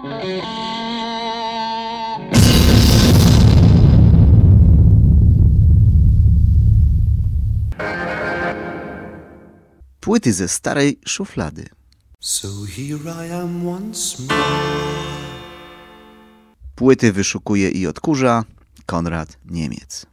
Płyty ze starej szuflady. So here I am once more. Płyty wyszukuje i odkurza Konrad Niemiec.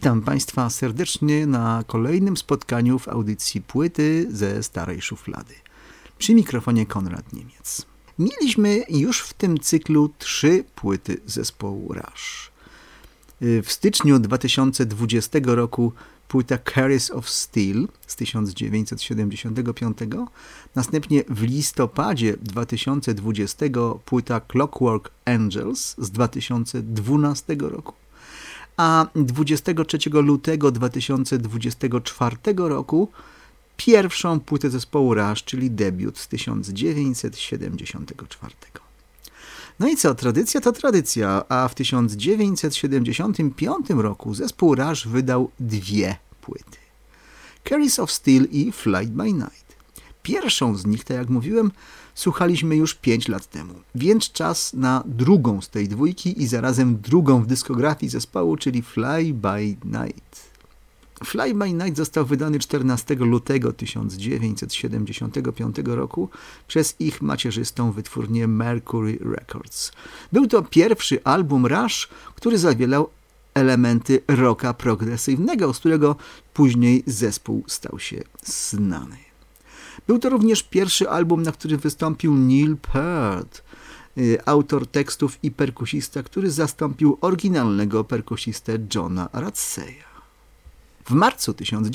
Witam Państwa serdecznie na kolejnym spotkaniu w audycji Płyty ze starej szuflady. Przy mikrofonie Konrad Niemiec. Mieliśmy już w tym cyklu 3 płyty zespołu Rush. W styczniu 2020 roku płyta Carries of Steel z 1975, następnie w listopadzie 2020 płyta Clockwork Angels z 2012 roku, a 23 lutego 2024 roku pierwszą płytę zespołu Rush, czyli debiut z 1974. No i co, tradycja to tradycja, a w 1975 roku zespół Rush wydał 2 płyty. Carries of Steel i Fly by Night. Pierwszą z nich, tak jak mówiłem, słuchaliśmy już 5 lat temu, więc czas na drugą z tej dwójki i zarazem drugą w dyskografii zespołu, czyli Fly by Night. Fly by Night został wydany 14 lutego 1975 roku przez ich macierzystą wytwórnię Mercury Records. Był to pierwszy album Rush, który zawierał elementy rocka progresywnego, z którego później zespół stał się znany. Był to również pierwszy album, na którym wystąpił Neil Peart, autor tekstów i perkusista, który zastąpił oryginalnego perkusistę Johna Ratzeya. W marcu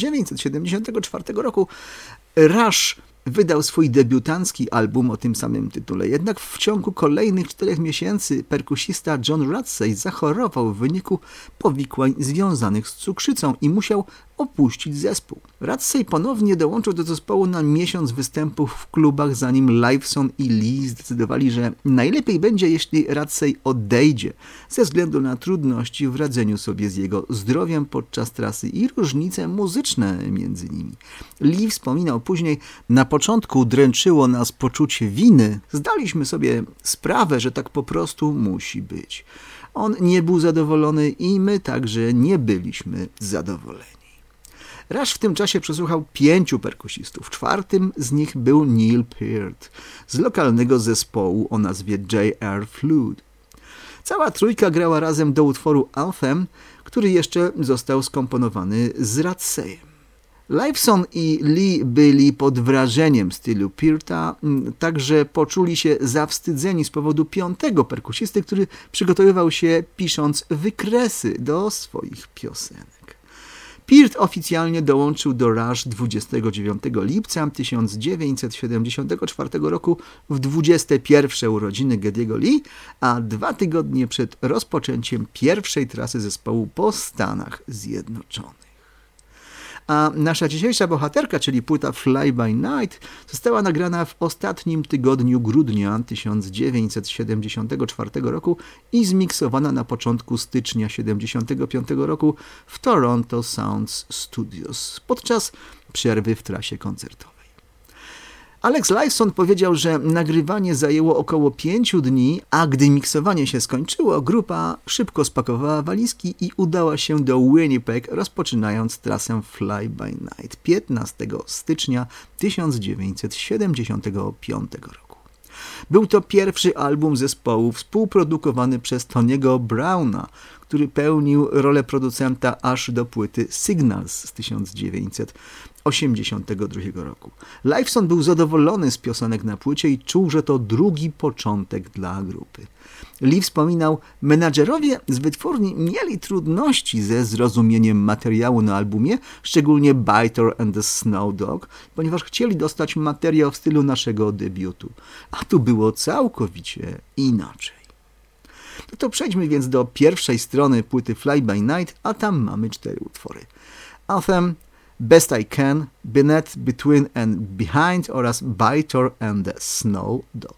1974 roku Rush wydał swój debiutancki album o tym samym tytule. Jednak w ciągu kolejnych 4 miesięcy perkusista John Ratsey zachorował w wyniku powikłań związanych z cukrzycą i musiał opuścić zespół. Ratsey ponownie dołączył do zespołu na miesiąc występów w klubach, zanim Lifeson i Lee zdecydowali, że najlepiej będzie, jeśli Ratsey odejdzie ze względu na trudności w radzeniu sobie z jego zdrowiem podczas trasy i różnice muzyczne między nimi. Lee wspominał później: na początku dręczyło nas poczucie winy. Zdaliśmy sobie sprawę, że tak po prostu musi być. On nie był zadowolony i my także nie byliśmy zadowoleni. Rush w tym czasie przesłuchał 5 perkusistów. 4 z nich był Neil Peart z lokalnego zespołu o nazwie J.R. Flood. Cała trójka grała razem do utworu Anthem, który jeszcze został skomponowany z Ratseyem. Lifeson i Lee byli pod wrażeniem stylu Pearta, także poczuli się zawstydzeni z powodu 5 perkusisty, który przygotowywał się pisząc wykresy do swoich piosenek. Peart oficjalnie dołączył do Rush 29 lipca 1974 roku w 21 urodziny Geddy'ego Lee, a 2 tygodnie przed rozpoczęciem pierwszej trasy zespołu po Stanach Zjednoczonych. A nasza dzisiejsza bohaterka, czyli płyta Fly by Night, została nagrana w ostatnim tygodniu grudnia 1974 roku i zmiksowana na początku stycznia 1975 roku w Toronto Sounds Studios podczas przerwy w trasie koncertowej. Alex Lifeson powiedział, że nagrywanie zajęło około 5 dni, a gdy miksowanie się skończyło, grupa szybko spakowała walizki i udała się do Winnipeg, rozpoczynając trasę Fly by Night 15 stycznia 1975 roku. Był to pierwszy album zespołu współprodukowany przez Tony'ego Browna, który pełnił rolę producenta aż do płyty Signals z 1982 roku. Lifeson był zadowolony z piosenek na płycie i czuł, że to drugi początek dla grupy. Lee wspominał: menadżerowie z wytwórni mieli trudności ze zrozumieniem materiału na albumie, szczególnie Biter and the Snow Dog, ponieważ chcieli dostać materiał w stylu naszego debiutu. A tu było całkowicie inaczej. No to przejdźmy więc do pierwszej strony płyty Fly by Night, a tam mamy 4 utwory. Anthem, Best I Can, Beneath, Between and Behind oraz Biter and the Snow Dog.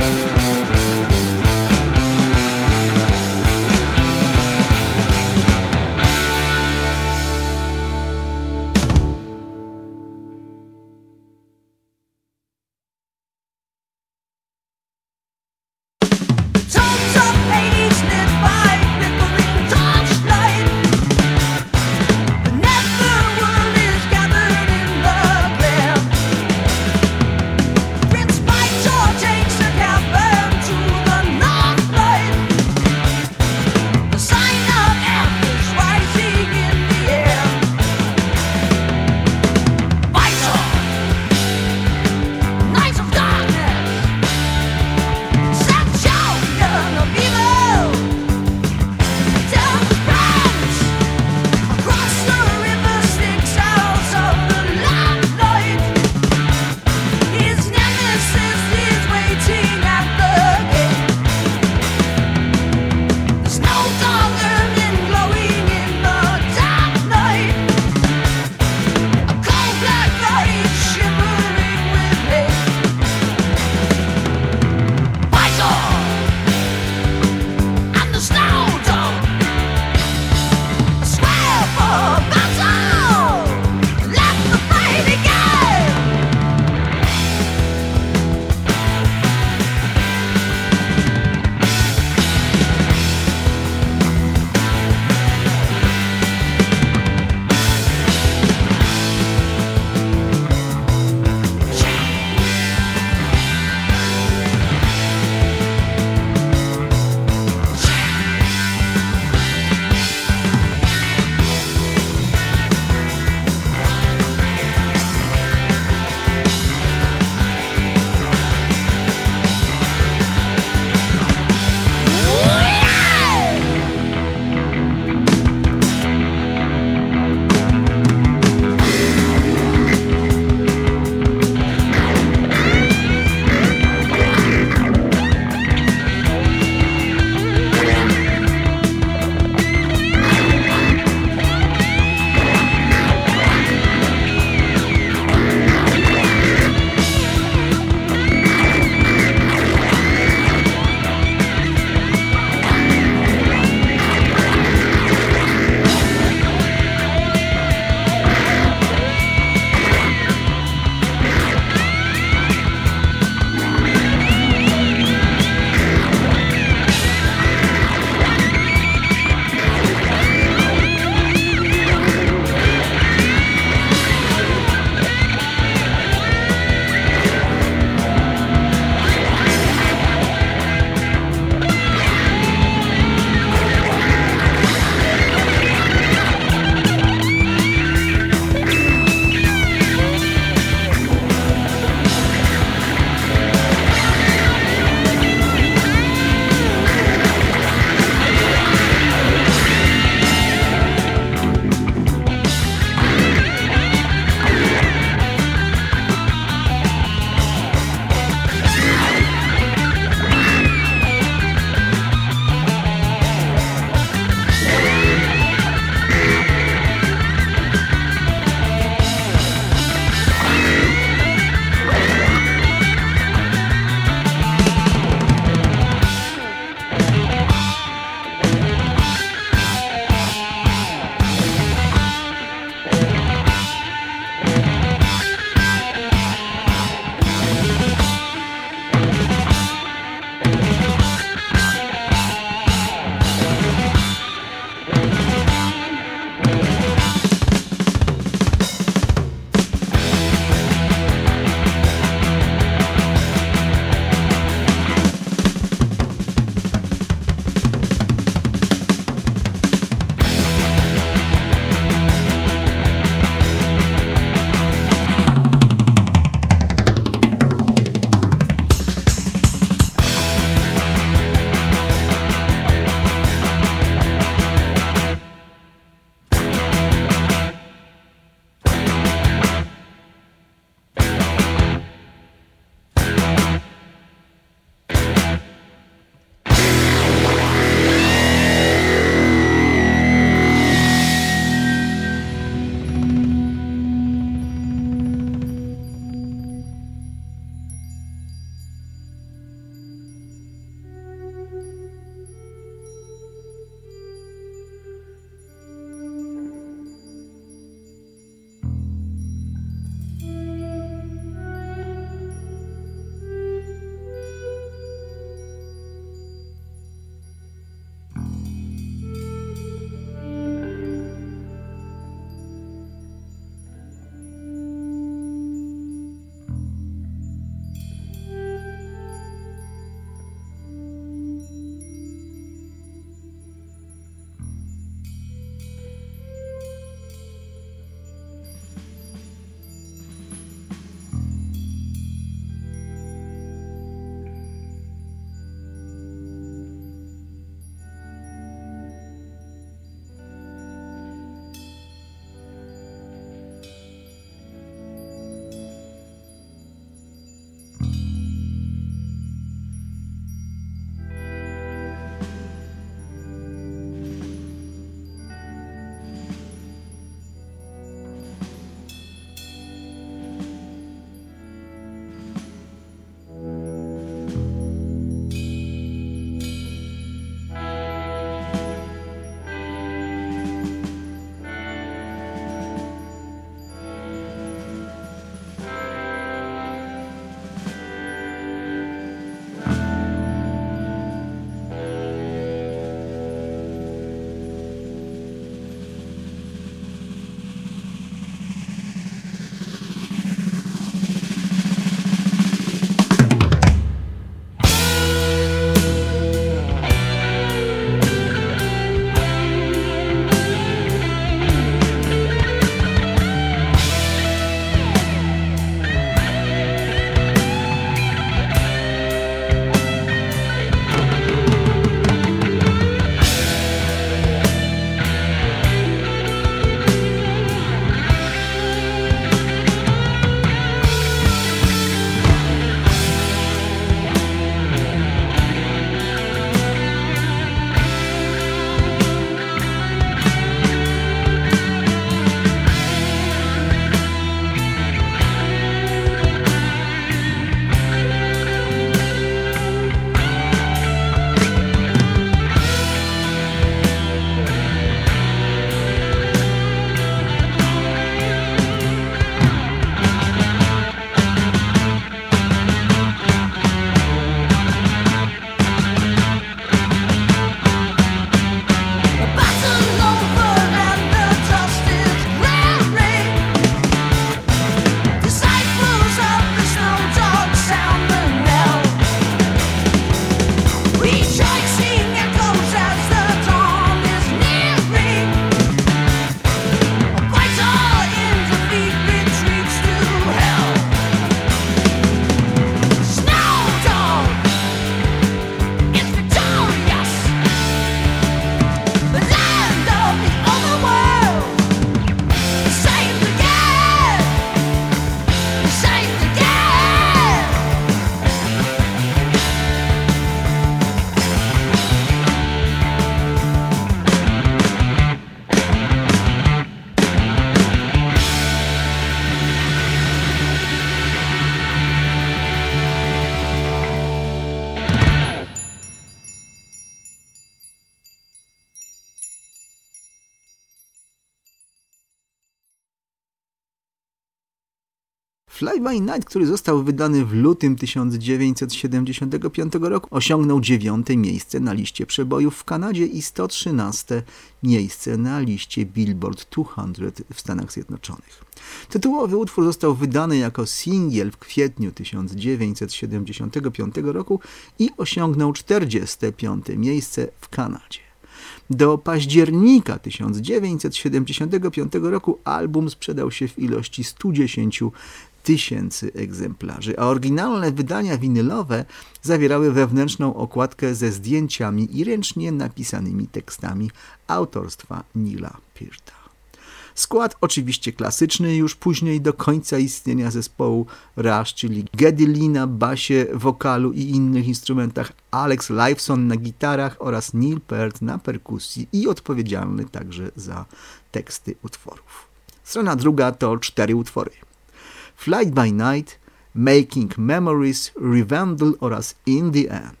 Fly by Night, który został wydany w lutym 1975 roku, osiągnął 9. miejsce na liście przebojów w Kanadzie i 113. miejsce na liście Billboard 200 w Stanach Zjednoczonych. Tytułowy utwór został wydany jako singiel w kwietniu 1975 roku i osiągnął 45. miejsce w Kanadzie. Do października 1975 roku album sprzedał się w ilości 110 tysięcy egzemplarzy, a oryginalne wydania winylowe zawierały wewnętrzną okładkę ze zdjęciami i ręcznie napisanymi tekstami autorstwa Neila Pearta. Skład oczywiście klasyczny już później do końca istnienia zespołu Rush, czyli Geddy Lee na basie, wokalu i innych instrumentach, Alex Lifeson na gitarach oraz Neil Peart na perkusji i odpowiedzialny także za teksty utworów. Strona druga to 4 utwory: Flight by Night, Making Memories, Revendell oraz In the End.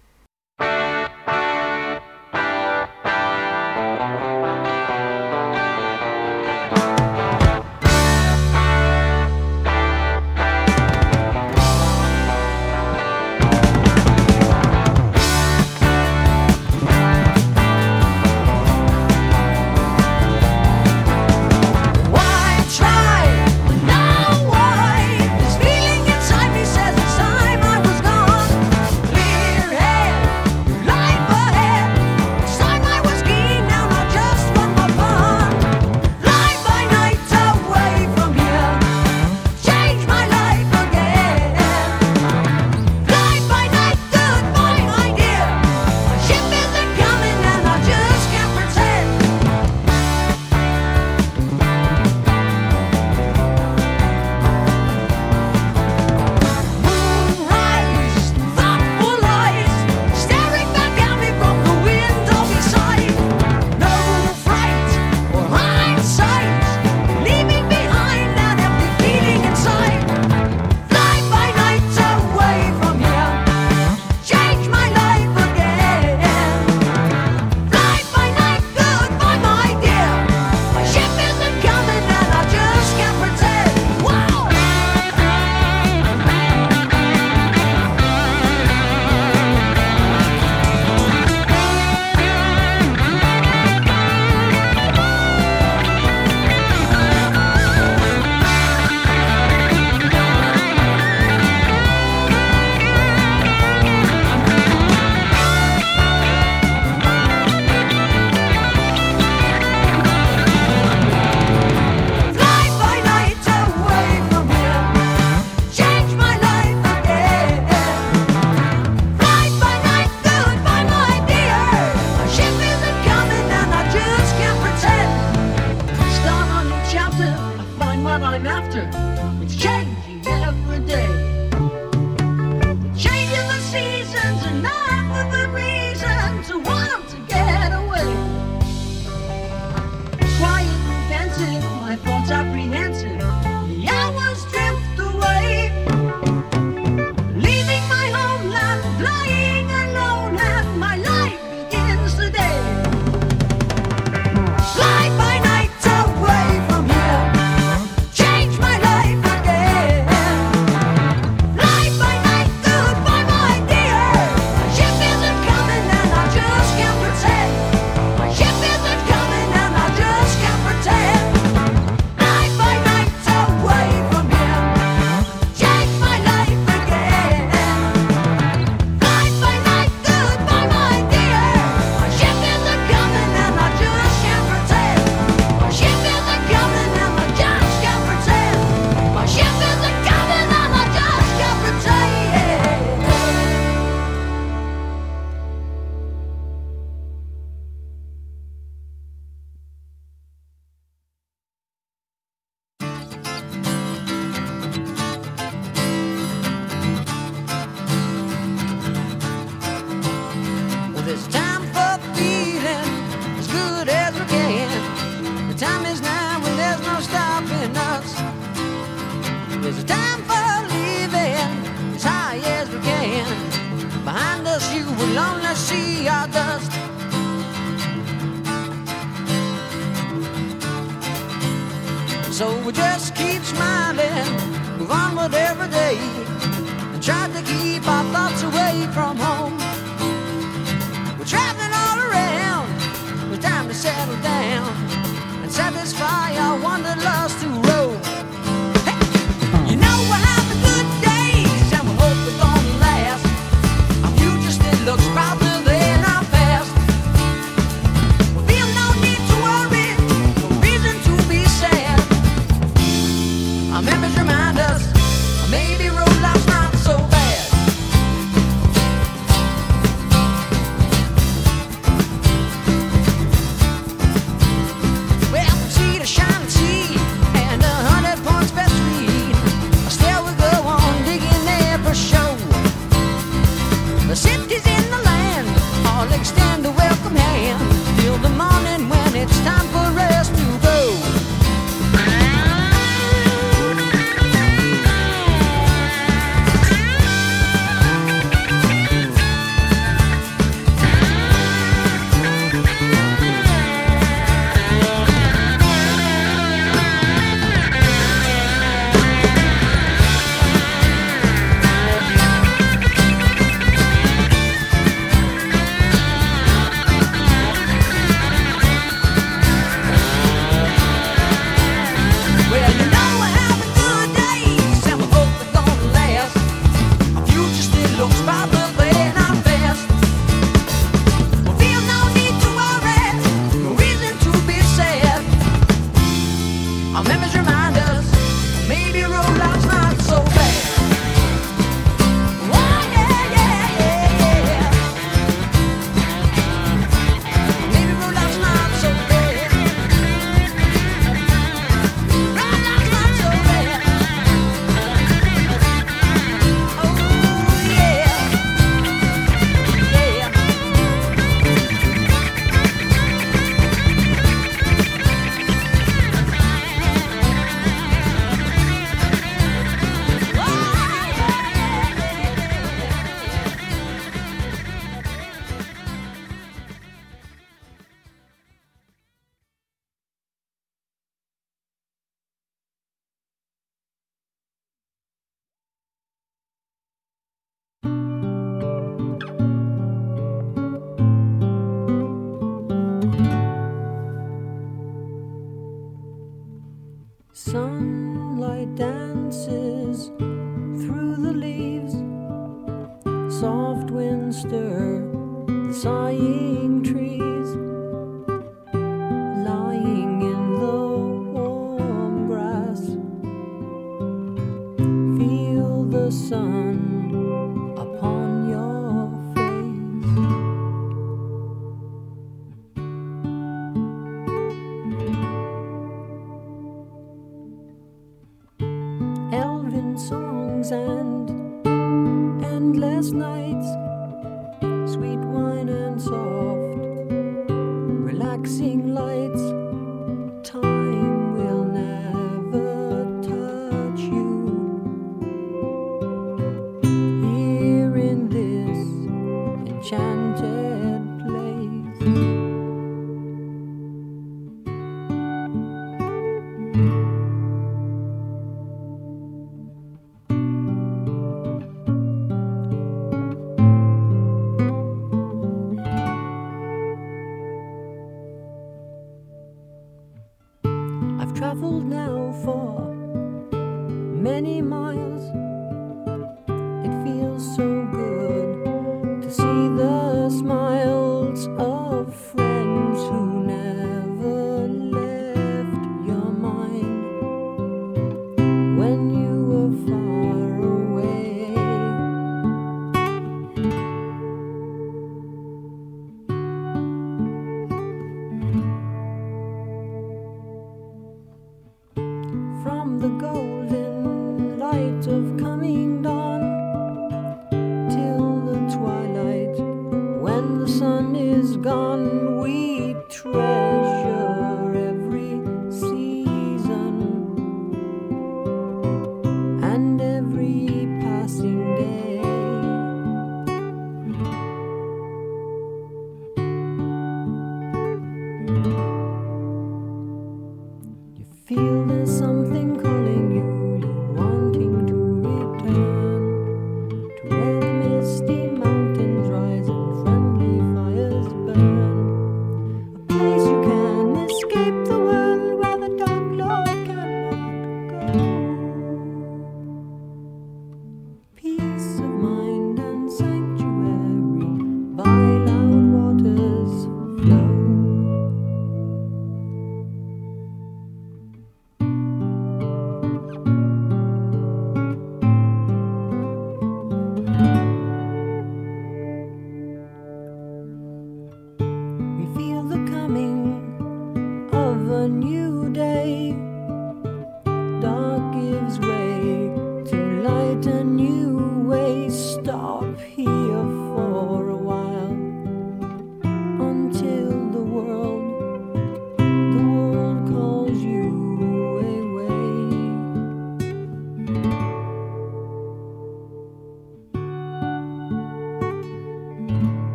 There's a time for leaving as high as we can. Behind us you will only see our dust. So we just keep smiling, move onward every day and tried to keep our thoughts away from home. We're traveling all around, it's time to settle down and satisfy our wanderlust to roam. Hey, you know we're having good days and we hope they're gonna last. Our future still looks brighter than our past. We feel no need to worry, no reason to be sad. Our memories remind us maybe road life's not so bad. Well, from sea to shining sea and 100 points best read, still we go on digging there for show. The cities in the land all extend a welcome hand till the morning when it's time for us to go. Well, you know we're having good days and we hope they're gonna last. Our future still looks brighter than our past. We feel no need to worry, no reason to be sad. Our memories remind us maybe road life's not so bad. Oh, yeah, yeah, yeah, yeah. Maybe road life's not so bad. Road life's not so bad. Oh, yeah, yeah. Sunlight dances through the leaves, soft winds stir the sighing trees, lying in the warm grass. Feel the sun upon your face. Elven songs and endless nights, sweet wine and soft, relaxing lights. Time will never touch you here in this enchanted place. I've traveled now for many miles. It feels so good to see the smiles of friends who never left your mind when you were far away. From the golden light of coming dawn till the twilight, when the sun is gone, we treasure every season and every passing day. You feel there's something calling you, you're wanting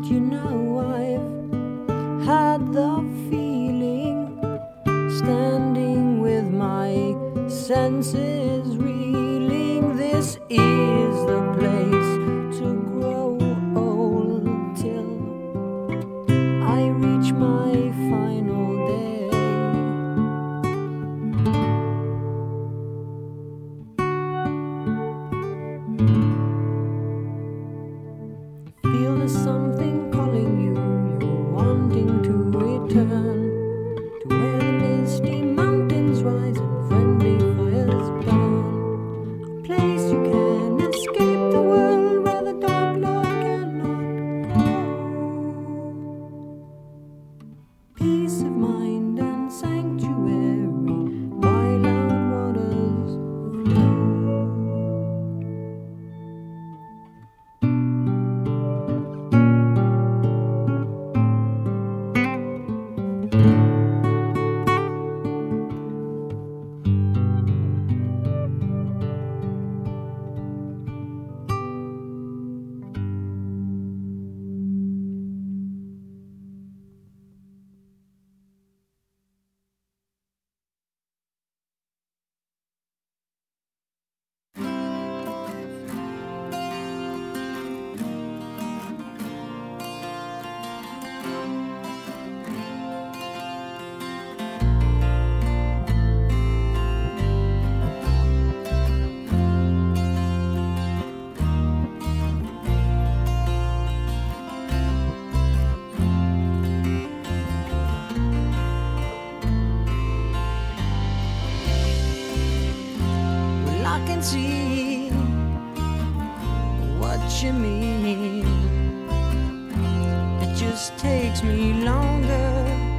You know I've had the feeling, standing with my senses reeling. This is the place to grow old till I reach my final day. Feel there's something calling you, you're wanting to return to where the misty mountains rise and friendly fires burn. A place you can escape the world where the dark Lord cannot go. Peace of mind and sanctuary by loud waters flow. I can see what you mean. It just takes me longer,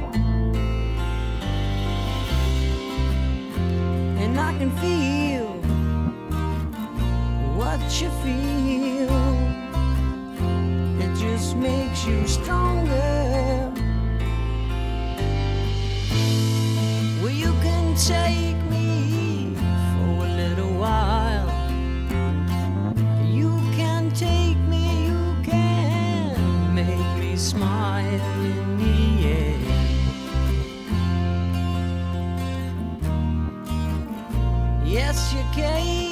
and I can feel what you feel. It just makes you stronger. Well, you can take me for a little while. You can take me, you can make me smile in the end. Yes, you can.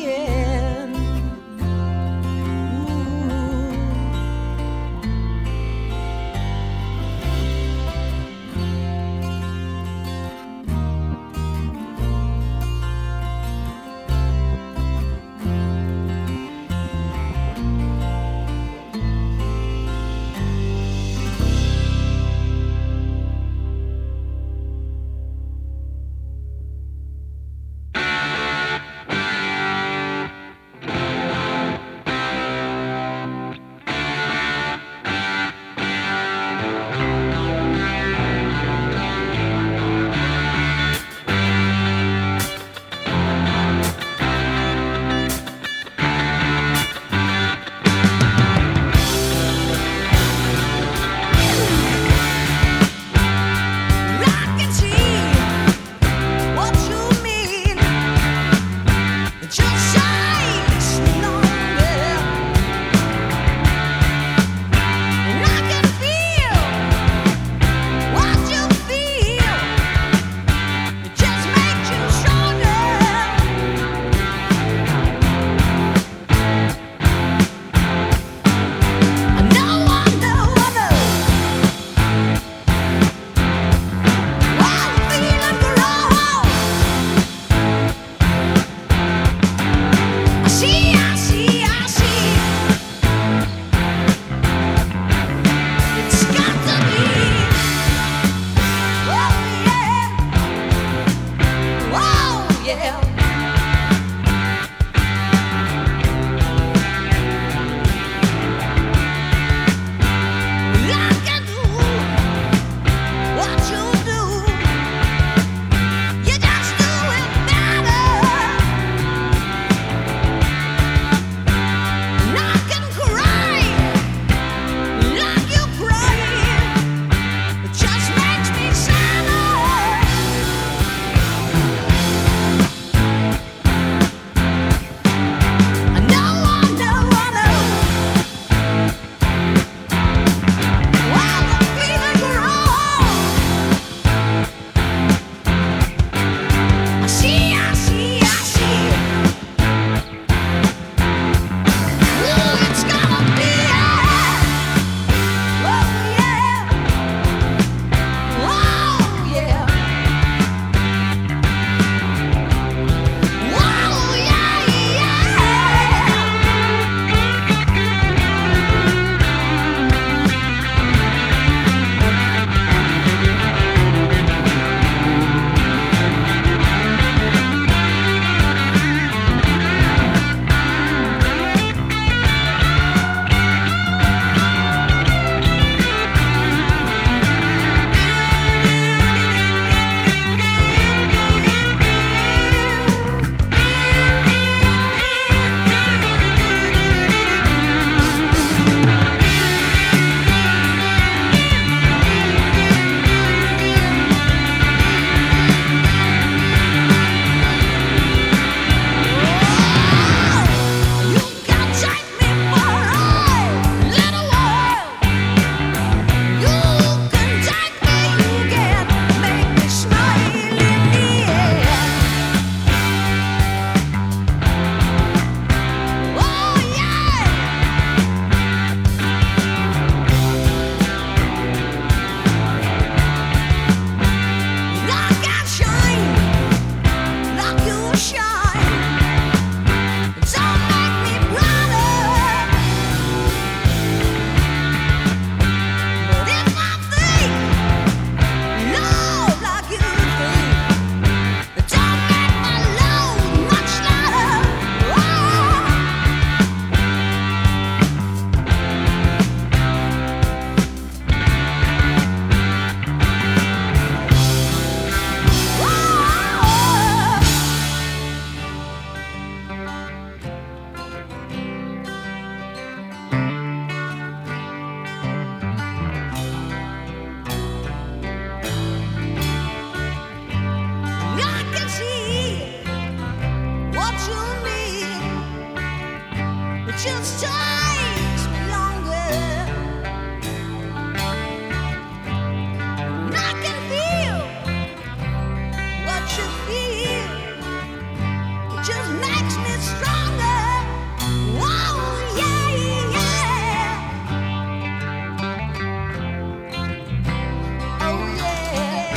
you need. It just takes me longer. And I can feel what you feel. It just makes me stronger. Whoa, yeah, yeah. Oh, yeah.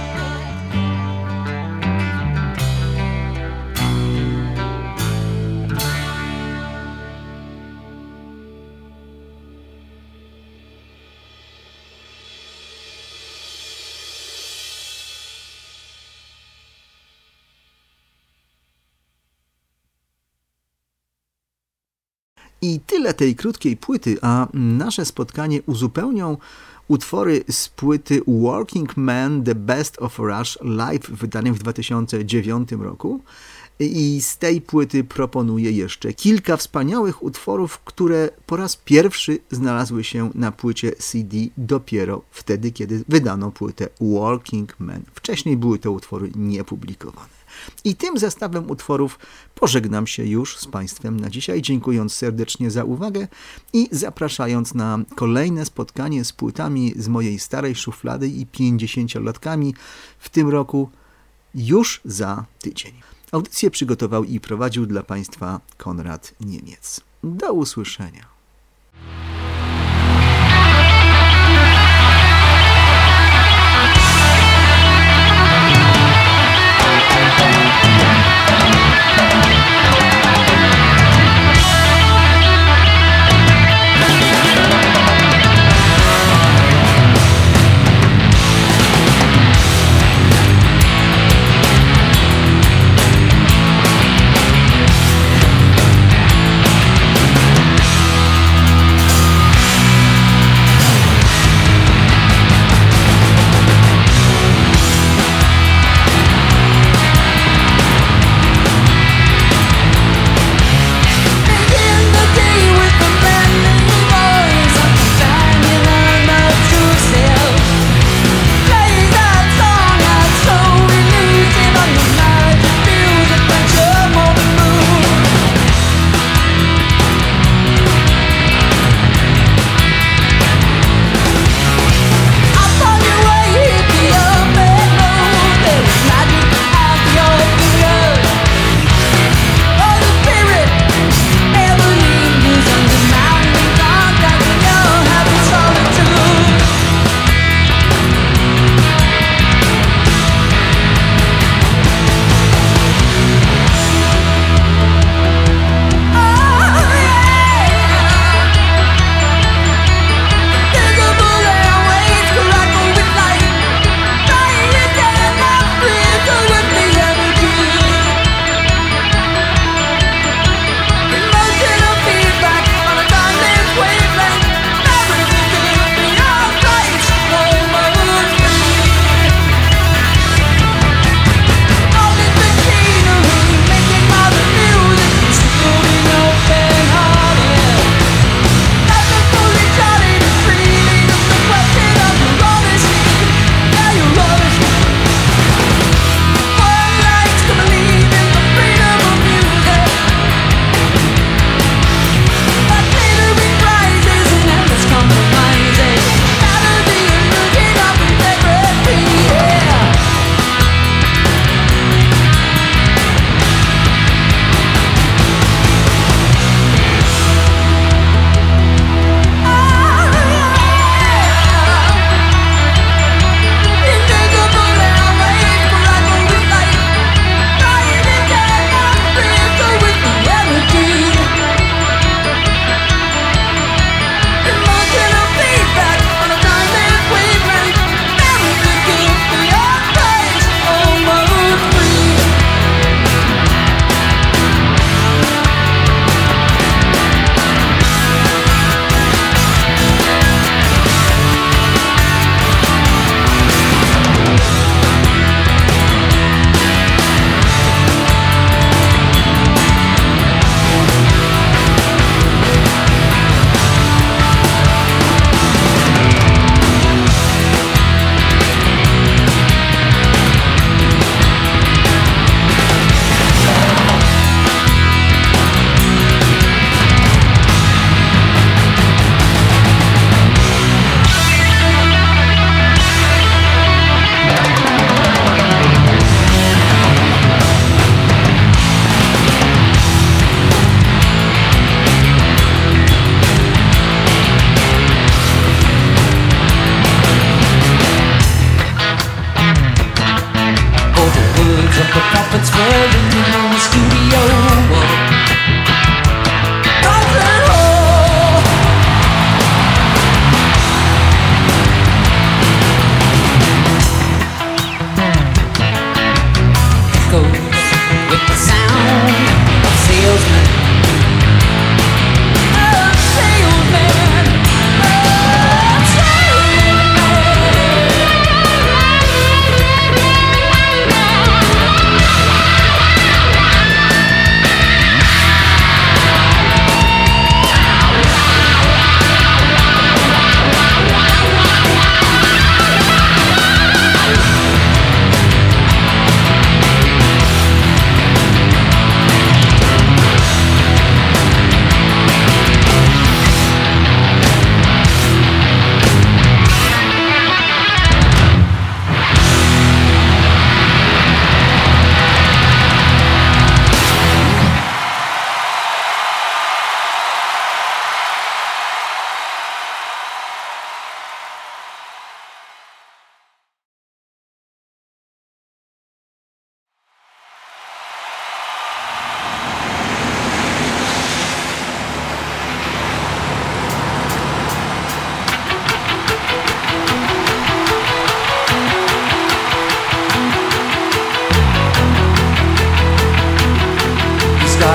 I tyle tej krótkiej płyty, a nasze spotkanie uzupełnią utwory z płyty Working Man The Best of Rush live wydanej w 2009 roku. I z tej płyty proponuję jeszcze kilka wspaniałych utworów, które po raz pierwszy znalazły się na płycie CD dopiero wtedy, kiedy wydano płytę Working Man. Wcześniej były te utwory niepublikowane. I tym zestawem utworów pożegnam się już z Państwem na dzisiaj, dziękując serdecznie za uwagę i zapraszając na kolejne spotkanie z płytami z mojej starej szuflady i 50-latkami w tym roku już za tydzień. Audycję przygotował i prowadził dla Państwa Konrad Niemiec. Do usłyszenia.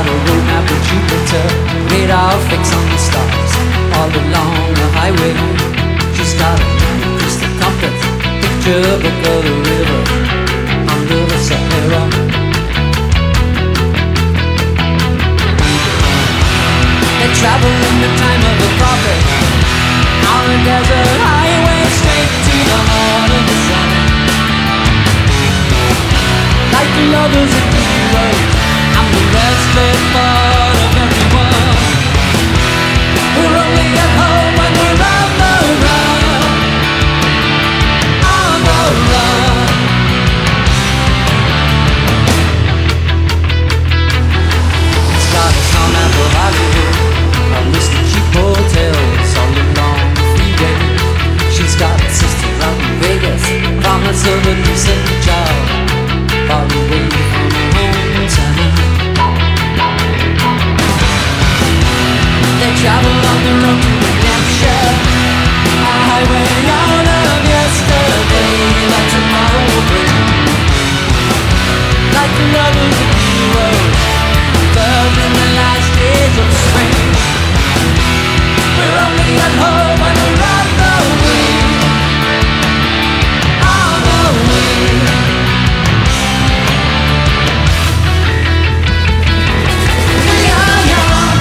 a road map of Jupiter, radar fix on the stars. All along the highway, she's got a crystal compass, picture book of the river under the Sahara. They travel in the time of the prophet, on a desert highway straight to the heart of the sun. Like the lovers of the road, I'm the restless part of everyone. We're only at home when we're on the run. On the run. It's got a sun apple Hollywood, a list of cheap hotels all along the freeway. She's got a sister out in Vegas, promise of a decent job, far away from her hometown. They travel on the road to New Hampshire, a highway out of yesterday that tomorrow will bring. Like the lovers of the road, love in the last days of spring. We're only at home when we're on the wing. On the wing. We are young,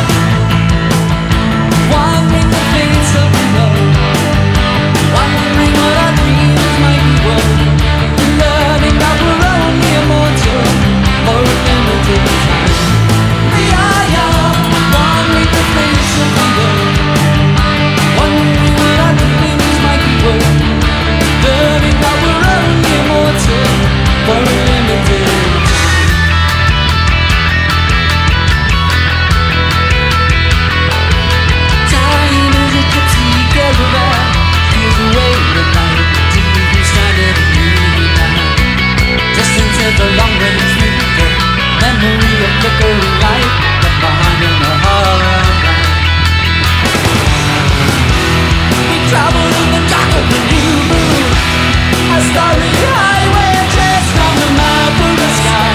wandering the face of the road, wondering what our dreams might be worth, learning that we're only immortal for a limited time. We are young, wandering the face of the road, wondering what our dreams might be worth, learning that we're only immortal for a limited time. Time is a gypsy caravan, steals away the night till we stranded in midnight. Distance is a long-range future, memory of flickering light left behind in the heart. We travel in the dark of the new moon, a starry highway traced on the map of the sky.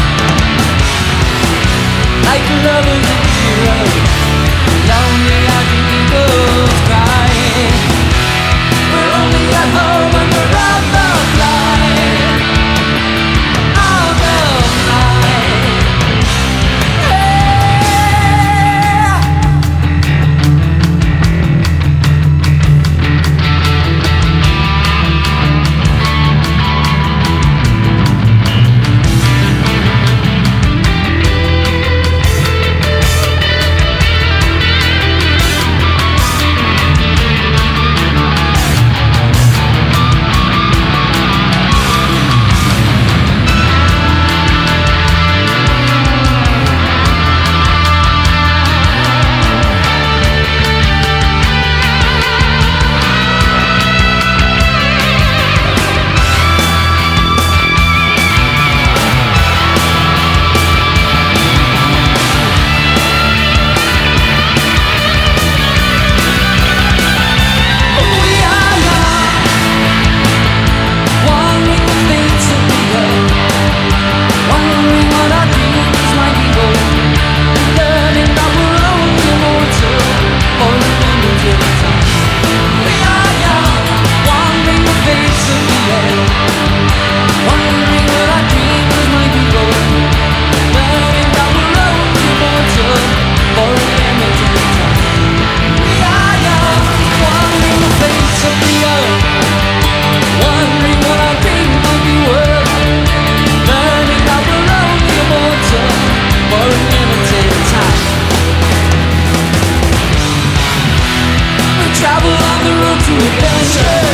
Like lovers in the road, lonely as the eagles cry. We're only at home when we're on the fly. On the fly. Travel on the road to adventure.